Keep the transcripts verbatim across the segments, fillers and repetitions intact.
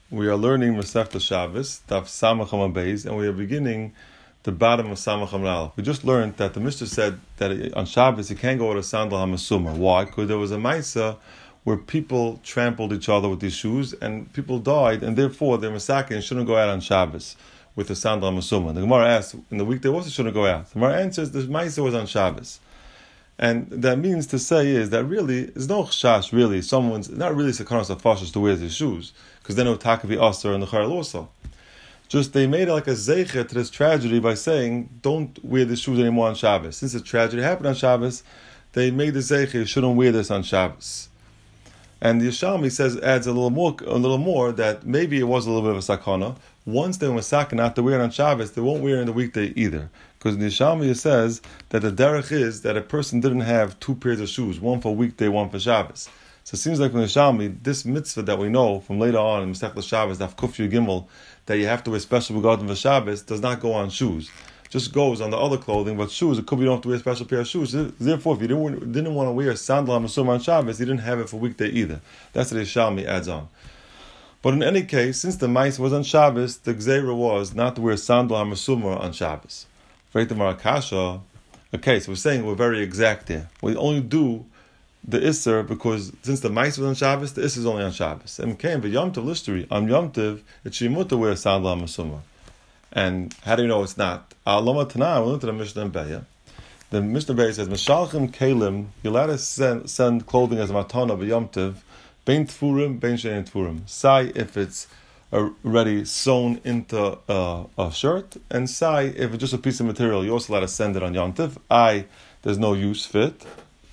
We are learning Masechta Shabbos, Daf Samach Hamad Beis, and we are beginning the bottom of Samach Hamad Aleph. We just learned that the Mishnah said that on Shabbos you can't go with a sandal hamasuma. Why? Because there was a Maisa where people trampled each other with these shoes, and people died, and therefore their masakin shouldn't go out on Shabbos with the sandal hamasuma. The Gemara asks, in the weekday also shouldn't go out. The Gemara answers, the Maisa was on Shabbos. And that means to say is that really, there's no chash really, someone's, not really sakanas afashas to wear these shoes, because then it would taka be aser and the chayil also. Just they made it like a zeicher to this tragedy by saying, don't wear these shoes anymore on Shabbos. Since the tragedy happened on Shabbos, they made the zeicher, you shouldn't wear this on Shabbos. And the Yishalmi says, adds a little more, a little more that maybe it was a little bit of a sakana. Once they were sakana not to wear it on Shabbos, they won't wear it in the weekday either. Because the Yishalmi says that the derech is that a person didn't have two pairs of shoes, one for weekday, one for Shabbos. So it seems like from the Yishalmi, this mitzvah that we know from later on in Masechta Shabbos, Daf Kuf Yud Gimel, that you have to wear special begadim for Shabbos, does not go on shoes. Just goes on the other clothing, but shoes, it could be you don't have to wear a special pair of shoes. Therefore, if you didn't, didn't want to wear a sandal hamasuma on Shabbos, you didn't have it for weekday either. That's what the Yishalmi adds on. But in any case, since the mice was on Shabbos, the gzeira was not to wear sandal hamasuma on Shabbos. Okay, so we're saying we're very exact here. We only do the Isser because since the mice was on Shabbos, the Isser is only on Shabbos. And came for Yom Tov Listery, on Yom Tov, it's Shemut to wear a sandal hamasuma. And how do you know it's not? Alama Tanah, we learned to the Mishnah in Beya. The Mishnah Beya says, Meshalchim Kalim, you're allowed to send, send clothing as matana of Yom Tov, Bein Tfurim, Bein Shein Tfurim. Sai if it's already sewn into uh, a shirt, and sai if it's just a piece of material, you're also allowed to send it on Yom Tov. I, there's no use fit.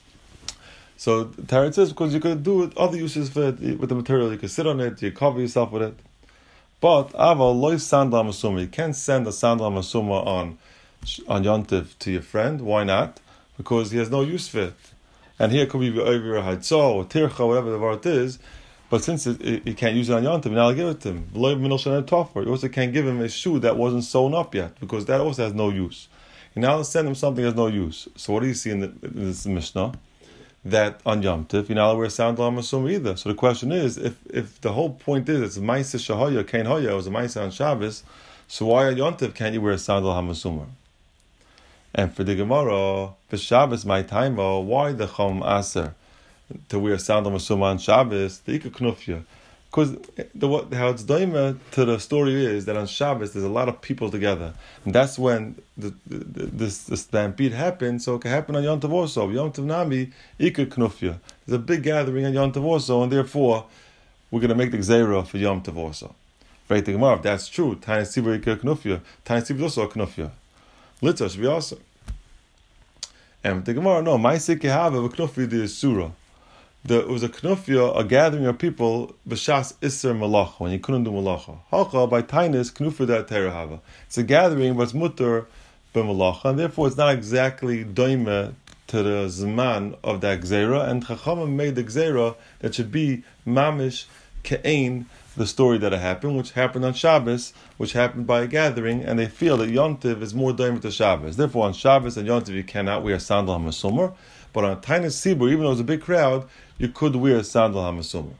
So Tarot says because you could do it, other uses for it with the material, you could sit on it, you cover yourself with it. But aval loy sandal hamasuma, you can't send a sandal hamasuma on on Yom Tov to your friend. Why not? Because he has no use for it. And here it could be over a haitzah or tircha, whatever the word is. But since it, it, you can't use it on Yom Tov, now I'll give it to him. You also can't give him a shoe that wasn't sewn up yet, because that also has no use. You now send him something that has no use. So what do you see in, the, in this Mishnah? That on Yom Tov, you're not allowed to wear sandal hamasuma either. So the question is, if if the whole point is it's Maisa Shahaya, Kain Hoya, it was a Maisa on Shabbos, so why on Yom Tov can't you wear sandal hamasuma? And for the Gemara, for Shabbos, my time, why the Chom Aser to wear sandal hamasuma on Shabbos? The Ika Knufya. Because the, what, how it's doima to the story is that on Shabbos there's a lot of people together, and that's when the, the, the, this the stampede happened. So it can happen on Yom Tov also. Yom Tov Nami Ika Knufya. There's a big gathering on Yom Tov also, and therefore we're going to make the gzeira for Yom Tov also. Right, the Gemara, if that's true, Tanya Sibur Ika Knufya. Tanya Sibur is also a Knufya. Litzah should be also. And the Gemara, no, Ma'aseh Kehava v'Knufya the Surah. There was a knufya, a gathering of people, b'shas iser malacha, when you couldn't do malacha. Halcha, by tainis, knufya da terahava. It's a gathering, but it's mutter b'malacha, and therefore it's not exactly doime to the zman of that gzeira, and Chachamim made the gzeira that should be mamish ke'ein, the story that happened, which happened on Shabbos, which happened by a gathering, and they feel that Yom Tov is more doime to Shabbos. Therefore on Shabbos and Yom Tov you cannot wear sandal hamasuma, but on a tiny sibur, even though it's a big crowd, you could wear a sandal hamasuma.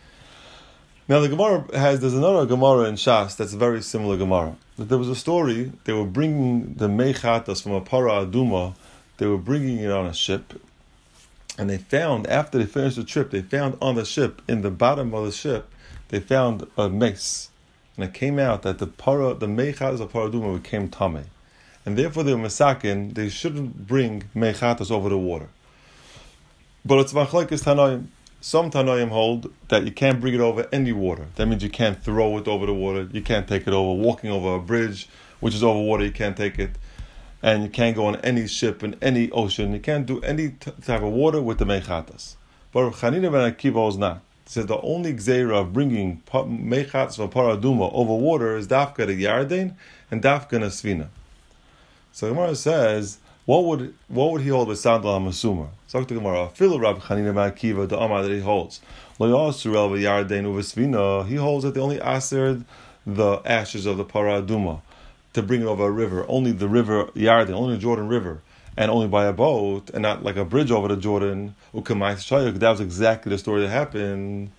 Now the Gemara has, there's another Gemara in Shas that's a very similar Gemara. That there was a story, they were bringing the mechatas from a para aduma, they were bringing it on a ship, and they found, after they finished the trip, they found on the ship, in the bottom of the ship, they found a mace. And it came out that the para, the mechatas of para aduma became tameh. And therefore they were masakin, they shouldn't bring mechatas over the water. But it's machlekes Tanoim. Some Tanoim hold that you can't bring it over any water. That means you can't throw it over the water. You can't take it over walking over a bridge, which is over water. You can't take it, and you can't go on any ship in any ocean. You can't do any t- type of water with the mechatas. But Chanina ben Akiva is not. It says the only gzeira of bringing mechatas from paraduma over water is dafka the yarden and dafka the svina. So the Gemara says, What would what would he hold with sandal hamasuma? So the Gemara, Filu Rabbi Chanina ben Akiva, the Amar that he holds. Lo yasur el v'yarden uvesvina. He holds that they only asered the ashes of the para aduma to bring it over a river, only the river Yarden, only the Jordan River, and only by a boat, and not like a bridge over the Jordan. That was exactly the story that happened.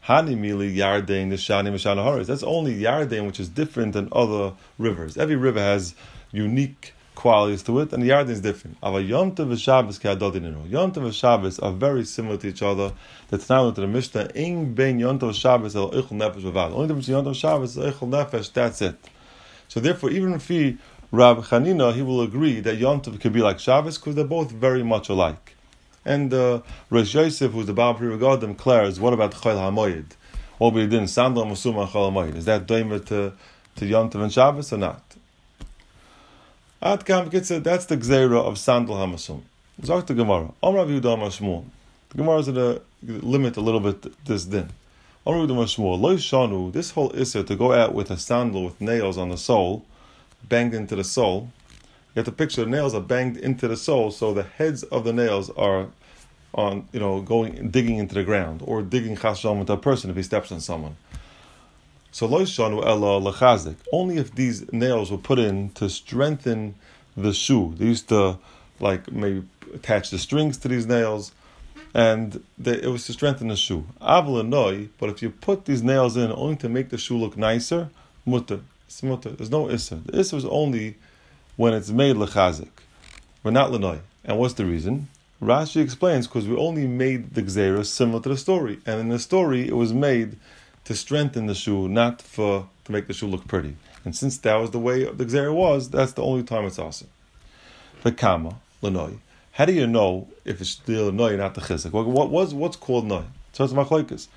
Hani Mili Yardain the Shani Mashana Haris. That's only Yardain, which is different than other rivers. Every river has unique qualities to it, and the Yardain is different. Ava Yom Tov and Shabbos Ka'adodininu. Yom Tov and Shabbos are very similar to each other. That's now into the Mishnah. Ing ben Yom Tov Shabbos el Eichel Nefesh Bavad. Only difference between Yom Tov Shabbos and Eichel Nefesh. That's it. So therefore, even if he Rab Chanina, he will agree that Yom Tov could be like Shabbos because they're both very much alike. And uh, Rosh Yosef, who's the Baal Pri Regadim, declares, what about Chol HaMoed? What we did in Sandal Musuma Chol HaMoed? Is that doimer to, to Yom Tov and Shabbos or not? Ad Kam Kitzah, that's the Gzeira of Sandal HaMasum. Zok the Gemara. Om Rav Yehuda Amar Shmuel. The Gemara is going to limit a little bit this din. Om Rav Yehuda Amar Shmuel. Lo Shanu, this whole Issa to go out with a sandal with nails on the sole, banged into the sole. You have to picture the nails are banged into the sole, so the heads of the nails are on, you know, going digging into the ground, or digging chasham into a person if he steps on someone. So lo shanu ela lechazik. Only if these nails were put in to strengthen the shoe. They used to like maybe attach the strings to these nails, and they, it was to strengthen the shoe. Avla noi, but if you put these nails in only to make the shoe look nicer, mutter. It's mutter. There's no issa. The issa is only when it's made lechazik, but not lenoi. And what's the reason? Rashi explains, because we only made the gzeira similar to the story, and in the story it was made to strengthen the shoe, not for to make the shoe look pretty. And since that was the way the gzeira was, that's the only time it's awesome. The kama lenoi. How do you know if it's still lenoi, not the chizik? What, what was what's called noi? So it's machlokes.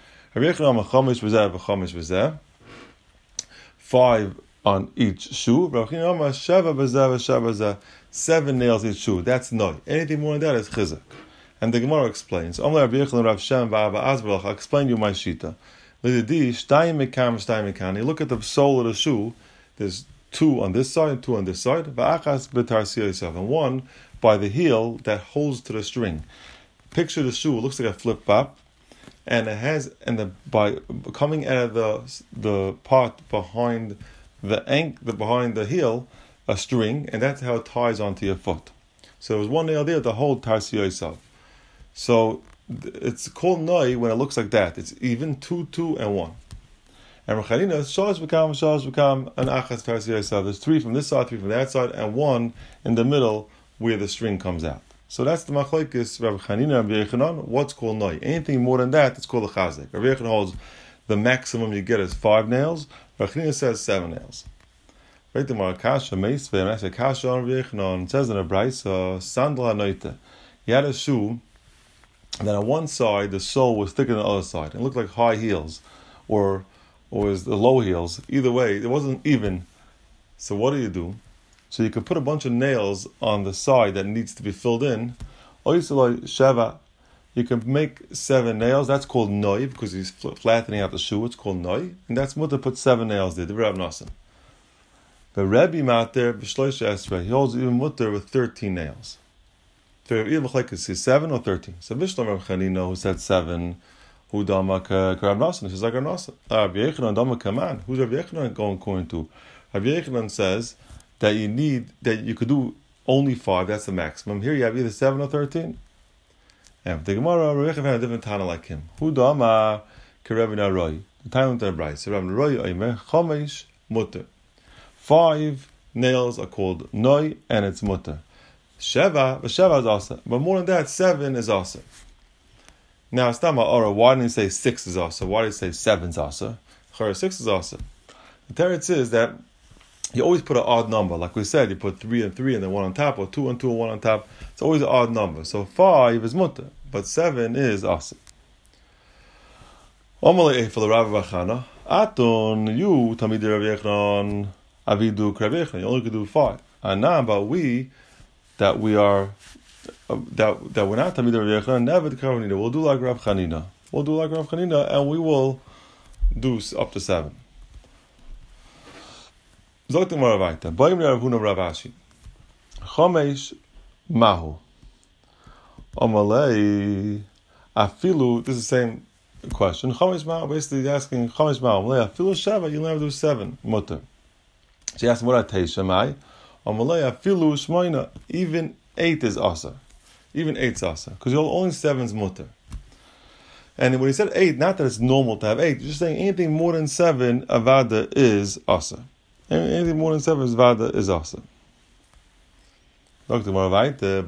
Five on each shoe. Seven nails each shoe. That's no. Anything more than that is chizuk. And the Gemara explains. I'll explain you my shita. You look at the sole of the shoe. There's two on this side and two on this side. And one by the heel that holds to the string. Picture the shoe. It looks like a flip flop. And it has, and the by coming out of the the part behind the ankle, the behind the heel, a string, and that's how it ties onto your foot. So there was one nail there to hold tarsi yourself. So it's called noi when it looks like that. It's even two, two, and one. And Rechalina, shalosh become shalosh become an achas tarsi yourself. There's three from this side, three from that side, and one in the middle where the string comes out. So that's the machlokes Rav Chanina and Rabbi Yechanan. What's called noi? Anything more than that, it's called a chazik. Rabbi Yechanan holds the maximum you get is five nails. Rav Chanina says seven nails. Right, the Marakasha Meisvei, and I say Kasha on Rabbi Yechanan. It says in a brayso, sandal hanoite. He had a shoe that on one side the sole was thicker than the other side. It looked like high heels, or or was the low heels. Either way, it wasn't even. So what do you do? So you can put a bunch of nails on the side that needs to be filled in. Sheva, you can make seven nails. That's called noi, because he's flattening out the shoe. It's called noi. And that's mutter put seven nails there. The Rav Nasan. But Rebbe Mater, B'shloish Esrei, he holds even mutter with thirteen nails. So either like is seven or thirteen. So Vishlam Rav Chanina, who said seven, who Dama Rav Nasan, he's like Rav Nasan. Rav Yechanan Dama Kaman. Who's Rav Yechanan going according to? Rav Yechanan says that you need, that you could do only five, that's the maximum. Here you have either seven or thirteen. And the Gemara, Rav Yechanan had a different Tana like him. Hu Dama Kerevina Roy. The time of the Bryce. Rav Roy Oimer, Chomesh Mutter. Five nails are called Noi, and it's Mutter. Sheva, but Sheva is also. But more than that, seven is also. Now, it's not my aura. Why didn't he say six is also? Why did he say seven is also? Six is also. The teretz is that you always put an odd number. Like we said, you put three and three and then one on top, or two and two and one on top. It's always an odd number. So five is mutter, but seven is awesome. Omalei for the Rav Vachana. Aton, you, Tamid Rav Yechon, Avidu Rav Yechon. You only could do five. And now, but we, that we are, uh, that that we're not Tamid Rav Yechon, never the Kavanina. We'll do like Rav Chanina. We'll do like Rav Chanina, and we will do up to seven. Zogt Gemara weiter. Boim Rav Huna Rav Ashi. Chomesh Mahu. Amalei Afilu. This is the same question. Chomesh Mahu. Basically asking Chomesh Mahu. Amalei Afilu Sheva. You'll never do seven. Mutter. She asked him, what are Teisha Mai? Amalei Afilu Shmoina. Even eight is Asa. Even eight is Asa. Because you'll only seven is Mutter. And when he said eight, not that it's normal to have eight, just saying anything more than seven, avada is asa. Anything more than seven is avada is asa. Doctor Maravaita,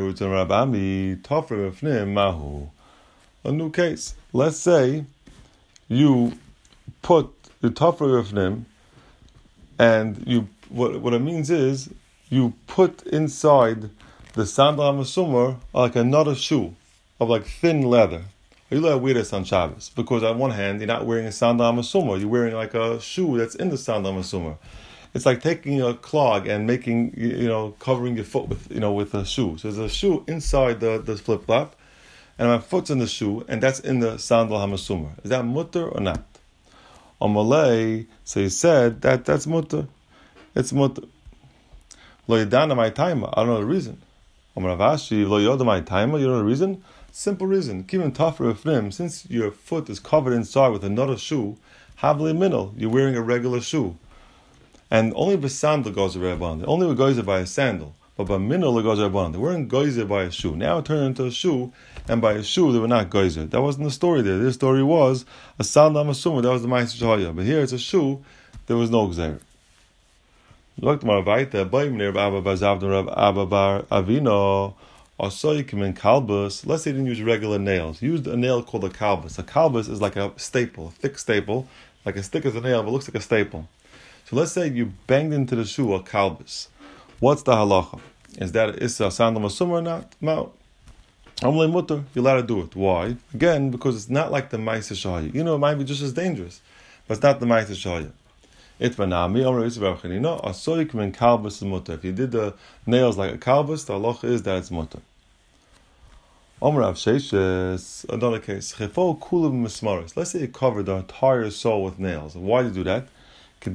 a new case. Let's say you put the Tafra Rifnim, and you what what it means is you put inside the Sandal HaMasumar like another shoe of like thin leather. You let wear this on Shabbos because on one hand you're not wearing a Sandal HaMasumar, you're wearing like a shoe that's in the Sandal HaMasumar. It's like taking a clog and making, you know, covering your foot with, you know, with a shoe. So there's a shoe inside the, the flip flop, and my foot's in the shoe, and that's in the Sandal HaMasumar. Is that mutter or not? On Malay, so he said that that's mutter. It's mutter. Lo yadana my timer. I don't know the reason. On Rav Ashi, lo yoda my timer. You know the reason? Simple reason. Kivin tafra ifrim. Since your foot is covered inside with another shoe, havli minol. You're wearing a regular shoe. And only by sandal goes a rabban. Only with goyzer by a sandal. But by minol it goes a rabban. They weren't goyzer by a shoe. Now it turned into a shoe, and by a shoe they were not goyzer. That wasn't the story there. This story was a sandal masumah. That was the ma'aser shahaya. But here it's a shoe. There was no gzeir. Look to my vayta. Bayim near Abba bar Zavda Rav Abba bar Avino. Also you come in kalbus. Let's say you didn't use regular nails. You used a nail called a kalbus. A kalbus is like a staple, a thick staple, like as thick as a nail, but it looks like a staple. So let's say you banged into the shoe a kalbus. What's the halacha? Is that is a sandal masumah or not? No. Amle mutter, you're allowed to do it. Why? Again, because it's not like the ma'aser shahaya. You know, it might be just as dangerous, but it's not the ma'aser shahaya. Itvanami, Amr Yisrael Chanina, asoyik min kalbus is mutter. If you did the nails like a kalbus, the halacha is that it's mutter. Amr Av Sheishes, another case. Chefo kulim mismaris. Let's say you covered the entire sole with nails. Why do you do that? So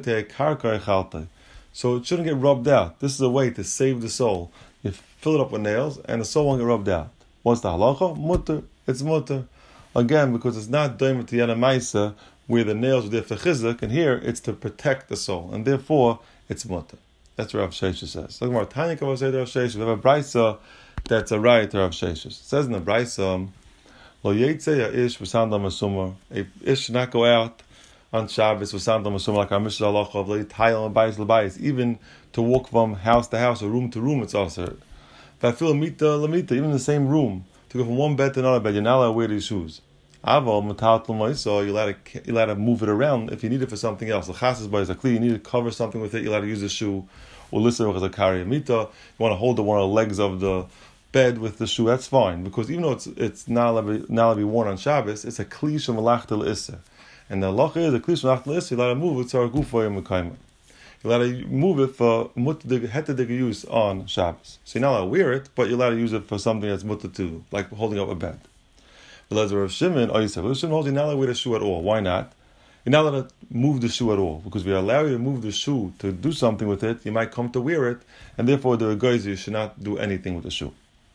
it shouldn't get rubbed out. This is a way to save the soul. You fill it up with nails, and the soul won't get rubbed out. What's the halacha? Mutter. It's mutter. Again, because it's not doimet to yana ma'isa, where the nails are there for chizuk, and here it's to protect the soul, and therefore it's mutter. That's what Rav Sheshes says. Look more tiny Rav Sheshes. We have a brisa that's a right to Rav Sheshes. It says in the brisa, Lo yetze ish v'sandal masumar. A ish should not go out on Shabbos with sandal masumah like our Mishnah halacha of l'tayil and bayis l'bayis, even to walk from house to house or room to room, it's also. V'afil mita l'mita, even in the same room, to go from one bed to another bed, you're not allowed to wear these shoes. Aval metal l'maisa, you're allowed to you're allowed to move it around if you need it for something else. L'chasas bayis l'kli, you need to cover something with it, you're allowed to use the shoe. Or listen with a kari mita, you want to hold the one of the legs of the bed with the shoe, that's fine, because even though it's it's not allowed to be worn on Shabbos, it's a kli shel malachta l'isser. And the halacha is a klish nach l'is. You're allowed to move it to our gufa and mekayma. You're allowed to move it for hetadig use on Shabbos. So you're not allowed to wear it, but you're allowed to use it for something that's mutter to, like holding up a bed. But as Rav Shimon, or Yisrael, Rav Shimon holds you're not allowed to wear the shoe at all. Why not? You're not allowed to move the shoe at all, because if you allow you to move the shoe to do something with it, you might come to wear it, and therefore the guys you should not do anything with the shoe.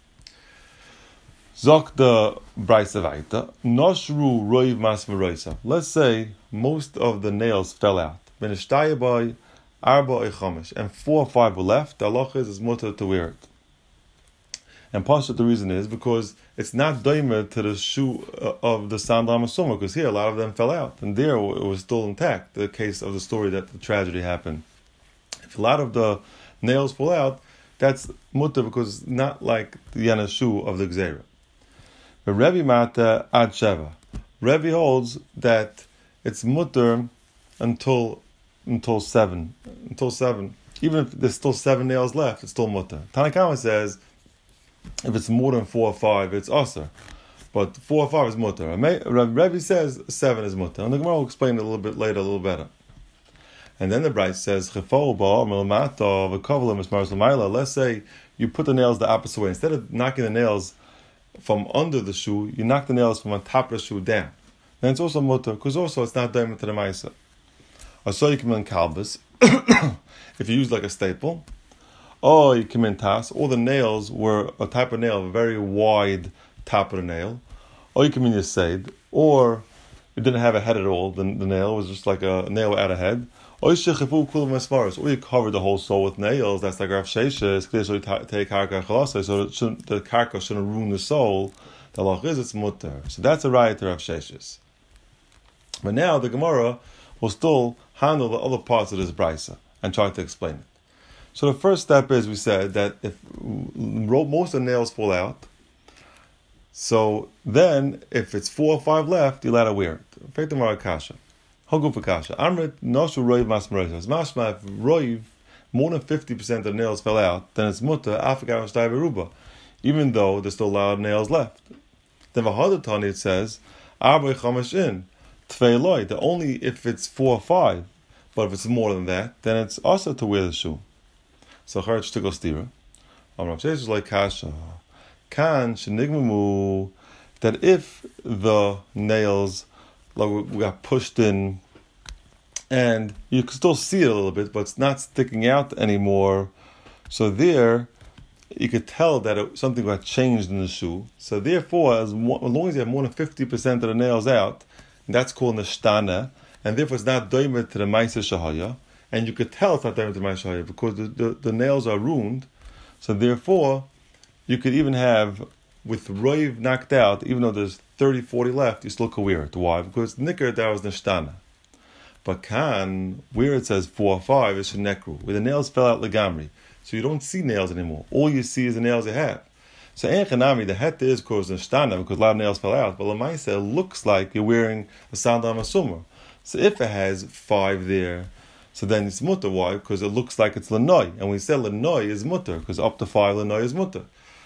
Zok the Braisa Vaita, Noshru Roiv Mas V'Roisa. Let's say most of the nails fell out. Benishtaye by Arba Eichamish, and four or five were left. The halacha is mutter to wear it. And part of the reason is because it's not doimed to the shoe of the sandal masumah, because here a lot of them fell out, and there it was still intact. The case of the story that the tragedy happened. If a lot of the nails fall out, that's mutter because it's not like the yana shoe of the gzeira. But Rebbe Mata ad Sheva. Rebbe holds that it's mutter until until seven. Until seven. Even if there's still seven nails left, it's still mutter. Tanakama says if it's more than four or five, it's aser. But four or five is mutter. Rebbe says seven is mutter. And the Gemara will explain it a little bit later, a little better. And then the Bright says, let's say you put the nails the opposite way. Instead of knocking the nails from under the shoe, you knock the nails from on top of the shoe down. Then it's also mutter, because also it's not diamond to the ma'isa. Or so you come in kalbus, if you use like a staple, or you come in tas, all the nails were a type of nail, a very wide top of the nail, or you come in your seid, or it didn't have a head at all, the, the nail was just like a nail without a head, or you covered the whole sole with nails, that's like Rav Sheshes, so the karka shouldn't, the karka shouldn't ruin the sole, The loch is it's mutter. So that's a riot of Sheshes. But now the Gemara will still handle the other parts of this brisa and try to explain it. So the first step is, we said that if most of the nails fall out, so then if it's four or five left, you're allowed to wear it. Fake the Gemara kasha. Hoguf kasha. Amrit noshu roiv masmaroiv. Mashma, if roiv, more than fifty percent of the nails fell out, then it's mutter afgar shtay beruba, even though there's still a lot of nails left. Then Vahadatani it says, Arba chamash in, tvei loy, that only if it's four or five, but if it's more than that, then it's also to wear the shoe. So Charach to go stira. Amrav Sheish is like kasha. Kan shenigmamu, that if the nails like we got pushed in, and you can still see it a little bit, but it's not sticking out anymore. So there, you could tell that it, something got changed in the shoe. So therefore, as, mo- as long as you have more than fifty percent of the nails out, that's called neshtana, and therefore it's not doimet to the ma'aser shahaya, and you could tell it's not doimet to the ma'aser shahaya because the, the, the nails are ruined. So therefore, you could even have, with roiv knocked out, even though there's thirty, forty left, you still could wear it. Why? Because nicker that was neshtana. But kan, where it says four or five, is shenekru, where the nails fell out legamri. So you don't see nails anymore. All you see is the nails you have. So ein chanami, the het is caused neshtana because a lot of nails fell out. But l'maisa, it looks like you're wearing a sandal masumah. So if it has five there, so then it's mutter. Why? Because it looks like it's lanoi. And we said lanoi is mutter, because up to five lanoi is mutter.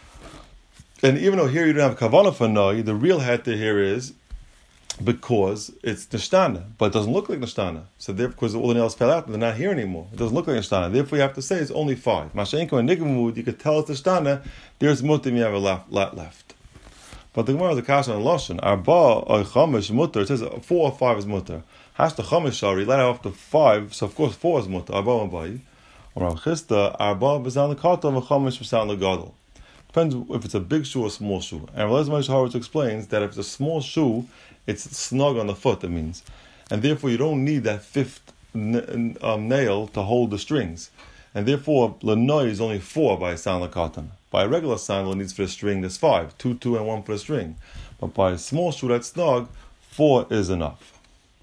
And even though here you don't have kavanah for noi, the real het here is because it's neshtana, but it doesn't look like neshtana. So therefore, because all the nails fell out, they're not here anymore. It doesn't look like neshtana. Therefore, you have to say it's only five. Mashenko and nigamud, you could tell it's neshtana. There's mutter, you have a lot left. But the Gemara is a kasha and lashon. Arba or chamish mutter. It says four or five is mutter. Has the chamish shari let out to five, so of course four is mutter. Arba and bai. Or Rav Chisda arba b'zan lekato and chamish b'zan legadol. Depends if it's a big shoe or small shoe. And Rav Lezmaish Horowitz explains that if it's a small shoe, it's snug on the foot, it means. And therefore, you don't need that fifth n- um, nail to hold the strings. And therefore, lanoi is only four by a sandal cotton. By a regular sandal, it needs for the string, there's five. Two, two, and one for the string. But by a small shoe that's snug, four is enough.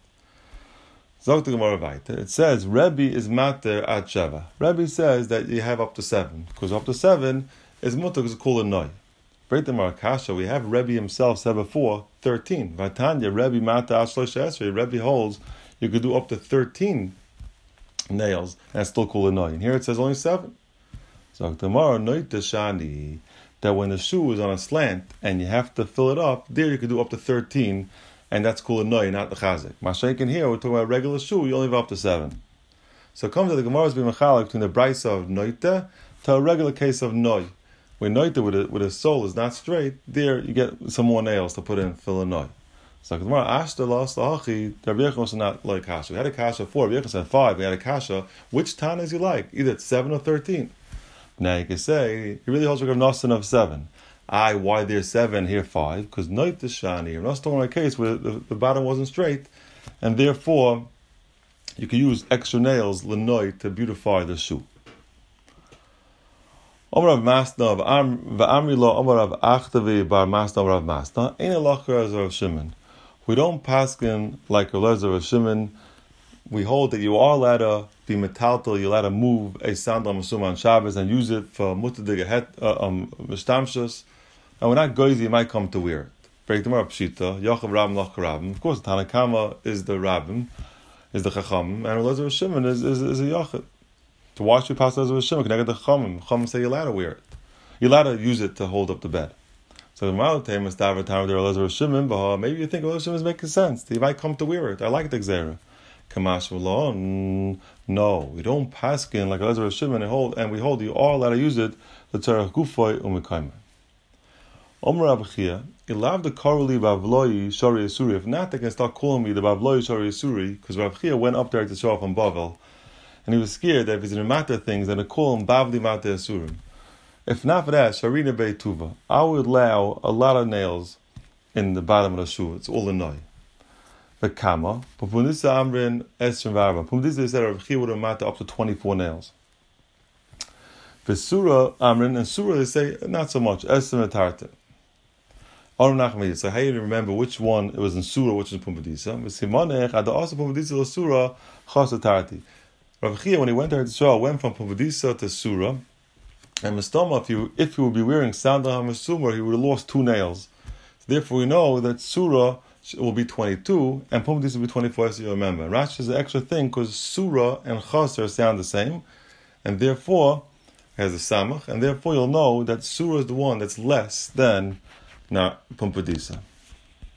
It says, Rebbe is mater at sheva. Rebbe says that you have up to seven. Because up to seven is mutter because it's called a noi. Break the Marakasha, we have Rebbe himself said before, thirteen. Vatanya, Rebbe Mata Ashlosh Esrei, Rebbe holds you could do up to thirteen nails and still call a noi. And here it says only seven. So tomorrow, Noita Shani, that when the shoe is on a slant and you have to fill it up, there you could do up to thirteen, and that's called a noi, not the chazik. Mashakin here, we're talking about a regular shoe, you only have up to seven. So it comes that the Gemara is being mechalek between the brisa of Noita to a regular case of noi. When noita with a with a sole is not straight, there you get some more nails to put in fill a noi. So tomorrow ashta lost the hachi. The Rabbi Yechon was not like kasha. We had a kasha four. Rabbi Yechon said five. We had a kasha. Which tanas you like? Either it's seven or thirteen. Now you can say he really holds like a nosin of seven. I why there's seven here five because noita shani. You're not talking about a case where the, the bottom wasn't straight, and therefore you can use extra nails lenoi to beautify the shoe. Omrav Masna v'amri lo Omrav Achtavi bar Masna Omrav Masna ain't a lacher as Rav Shimon. We don't paskin like a lezer of Shimon. We hold that you are allowed to be metaltal. You're allowed to move a sandal masum on Shabbos and use it for mutadiga het um mistamshus. And we're not goyzi. You might come to wear it. Break them up pshita. Yachav Rabbim lach Rabbim. Of course, the Tanakama is the Rabbim, is the Chacham, and a lezer of Shimon is is, is a Yachid. To wash your pasta as a Shimon, can I get the Chachamim? Chachamim say you're allowed to wear it. You're allowed to use it to hold up the bed. So the Malotay must have a time there Elazar Shimon, but maybe you think Elazar Shimon is making sense. He might come to wear it. I like the Xera. Kamash Malon. No, we don't paskin like Elazar Shimon and hold and we hold you are allowed to use it the Tzarech Gufoy Umekaimer. Omar Abachia, Ilav the Karuli Bavloi Shari Asuri. If not, they can start calling me the Bavloi Shari Asuri, because Rabchia went up there to show off on Bavel. And he was scared that if he's in the matter things, then they call him Bavli Mata Asurim. If not for that, Sharina Beituva, I would allow a lot of nails in the bottom of the shoe. It's all a noi. But Kama, but Pundisa Amrin Esrim Varva. Pundisa said Rav Chia would have mata up to twenty-four nails. For Surah Amrin and Surah they say not so much. Esrim Etarta. So how do you remember which one it was in Surah, which was in Pumbedisa? V'simonech ad also Pumbedisa lo Surah chas tarti. Rav Chia, when he went to Eretz Yisrael, went from Pumbedisa to Surah. And Mistama, if you if he would be wearing Sandal HaMesumar, he would have lost two nails. So therefore, we know that Surah will be twenty-two and Pumbedisa will be twenty-four. So you remember. And Rashi is an extra thing because Surah and Chaser sound the same, and therefore has a Samach, and therefore you'll know that Surah is the one that's less than Pumbedisa.